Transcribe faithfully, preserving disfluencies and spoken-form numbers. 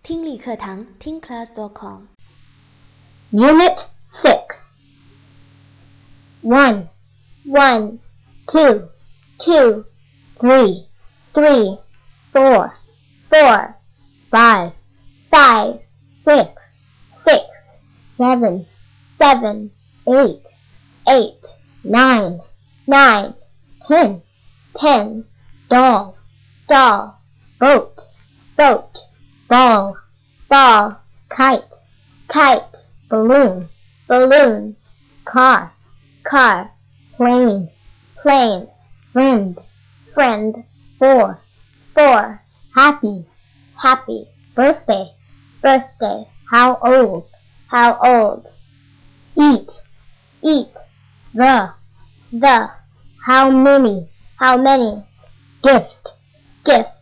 听力课堂听 class dot com Unit six. One, one, two, two, three, three, four, four, five, five, six, six, seven, seven, eight, eight, nine, nine, ten, ten, doll, doll, boat, boat, ball, ball, kite, kite, balloon, balloon, car, car, plane, plane, friend, friend, four, four, happy, happy, birthday, birthday, how old, how old, eat, eat, the, the, how many, how many, gift, gift,